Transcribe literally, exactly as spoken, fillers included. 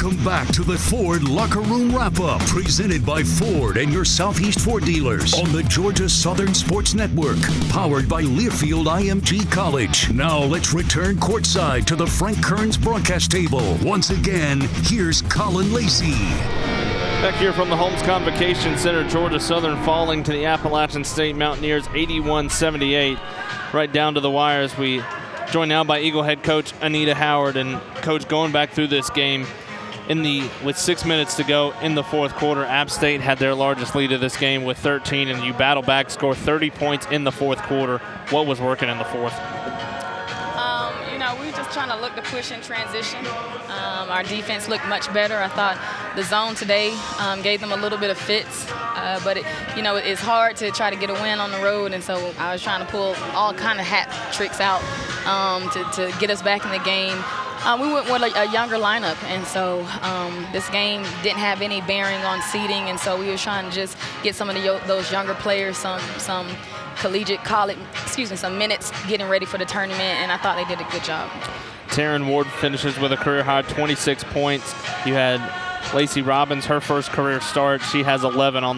Welcome back to the Ford Locker Room Wrap-Up, presented by Ford and your Southeast Ford dealers on the Georgia Southern Sports Network, powered by Learfield I M G College. Now let's return courtside to the Frank Kearns broadcast table. Once again, here's Colin Lacey. Back here from the Holmes Convocation Center, Georgia Southern falling to the Appalachian State Mountaineers eighty-one seventy-eight. Right down to the wire as we joined now by Eagle head coach Anita Howard. And coach, going back through this game, in the with six minutes to go in the fourth quarter, App State had their largest lead of this game with thirteen, and you battle back, score thirty points in the fourth quarter. What was working in the fourth? Um, you know, we were just trying to look to push in transition. Um, our defense looked much better. I thought the zone today um, gave them a little bit of fits, uh, but it, you know, it's hard to try to get a win on the road, and so I was trying to pull all kind of hat tricks out um, to, to get us back in the game. Um, we went with a, a younger lineup, and so um, this game didn't have any bearing on seeding, and so we were trying to just get some of the, those younger players some some collegiate, college, excuse me, some minutes getting ready for the tournament, and I thought they did a good job. Taryn Ward finishes with a career-high twenty-six points. You had Lacey Robbins, her first career start. She has eleven on